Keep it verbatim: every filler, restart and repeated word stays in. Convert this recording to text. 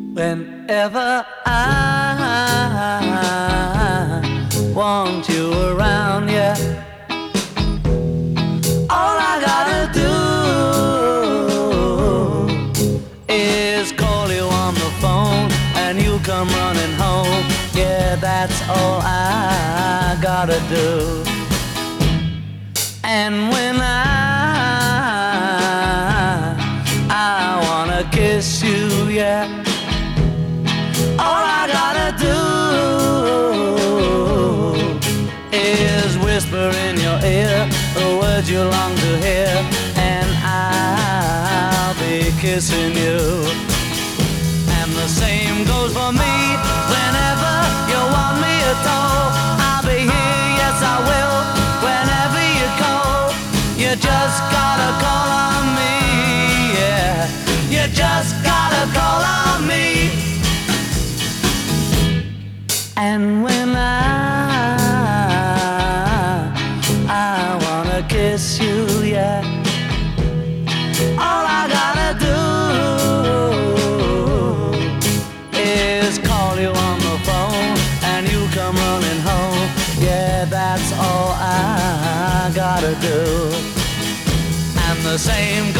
Whenever I want you around, yeah, all I gotta do is call you on the phone and you come running home. Yeah, that's all I gotta do. And when I I wanna kiss you, yeah, all I gotta do is whisper in your ear the words you long to hear, and I'll be kissing you. And the same goes for me. Whenever you want me at all, I'll be here, yes I will. Whenever you call, you just gotta call on me, yeah. You just gotta call on me. And when I, I wanna kiss you, yeah, all I gotta do is call you on the phone and you come running home. Yeah, that's all I gotta do. And the same